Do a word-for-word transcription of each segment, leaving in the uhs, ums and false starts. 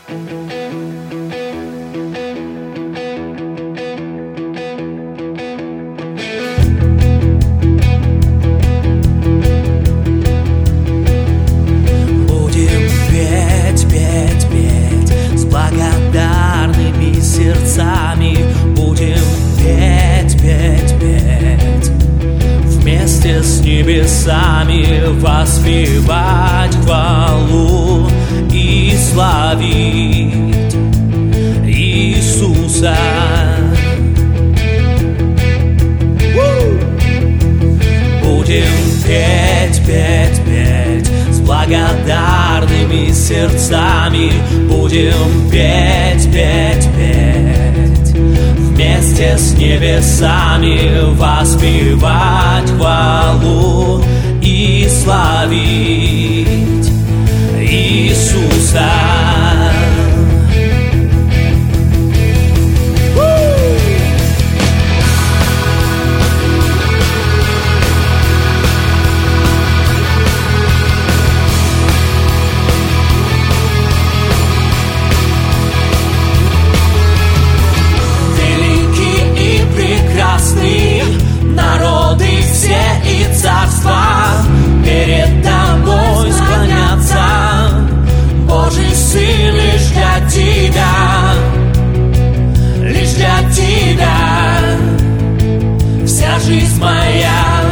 Благодарными сердцами будем петь, петь, петь, вместе с небесами воспевать хвалу и славить Иисуса. Будем петь, петь, петь с благодарными сердцами. Будем петь, петь, петь, вместе с небесами воспевать хвалу и славить Иисуса. Народы все и царства перед тобой склонятся. Божий Сын лишь для тебя, лишь для тебя вся жизнь моя.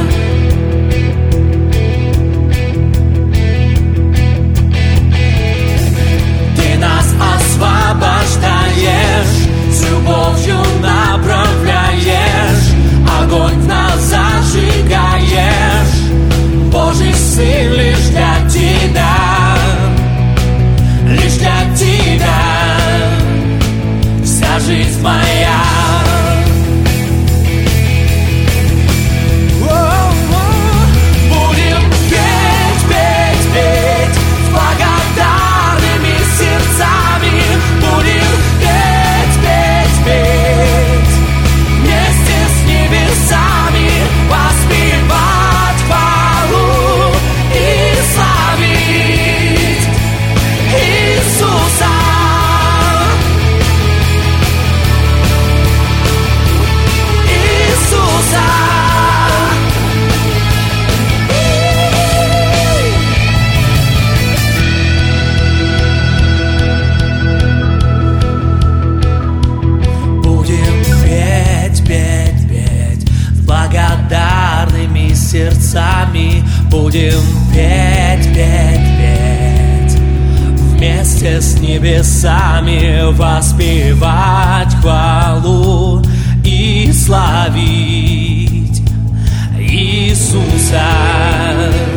Ты нас освобождаешь, с любовью направляешь, огонь в нас зажигаешь. Божий Сын лишь для тебя, лишь для тебя вся жизнь моя. Будем петь, петь, петь с благодарными сердцами. Будем петь, петь, петь вместе с небесами воспевать хвалу и славить Иисуса. Иисуса. Будем петь, петь, петь с благодарными сердцами. Будем петь, петь, петь вместе с небесами воспевать хвалу и славить Иисуса.